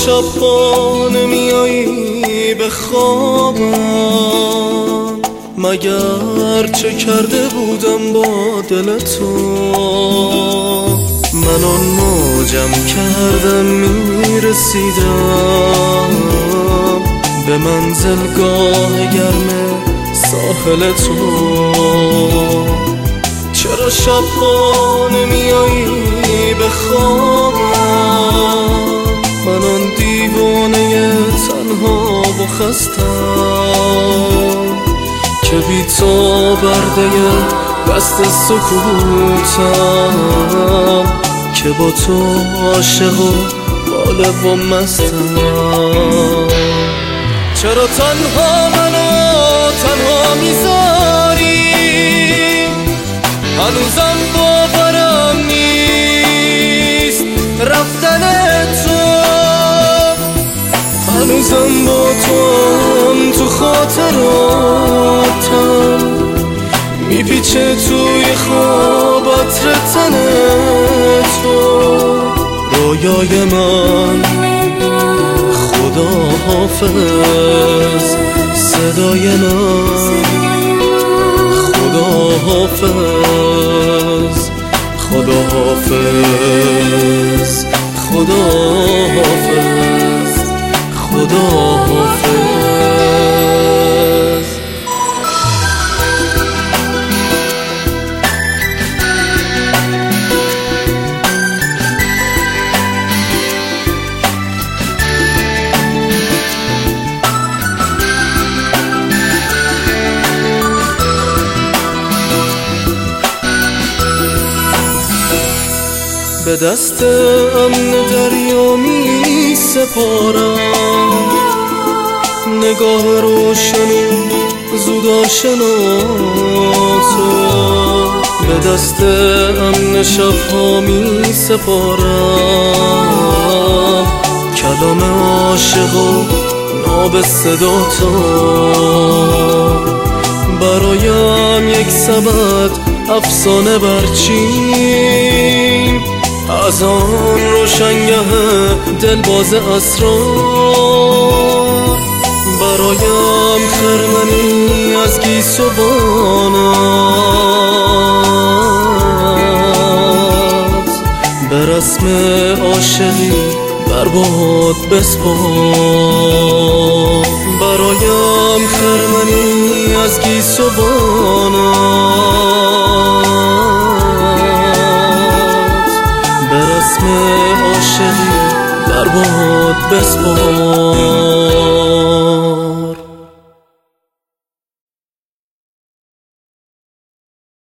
شب نمیایی به خوابم، مگر چه کرده بودم با دل تو؟ من آن موجم کردم میرسیدم به منزلگاه گرم ساحل تو. چرا شب‌ها نمیایی به خوابم؟ من آن دیوانه تنها و خستم که بی تو برده دست سکوتم، که با تو عاشق و باله و مستم. چرا تنها منو تنها میذاری؟ هنوزم باورم نیست رفتن تو، هنوزم با تو هم تو خاطراتم میپیچه توی خواب عطر تن تو. رویای من خدا حافظ، صدای من خدا حافظ، خدا حافظ، خدا حافظ، خدا حافظ. به دست امن دریا می سپارم نگاه روشن زود آشناتو، به دست امن شبها می سپارم کلام عاشق و ناب صداتو. برایم یک سبد افسانه برچین از آن روشنگه دلباز اسرار، برایم خرمنی از گیسوانت به رسم عاشقی بر باد بسپار. برایم خرمنی از گیسوانت به رسم عاشقی بر باد بسپار.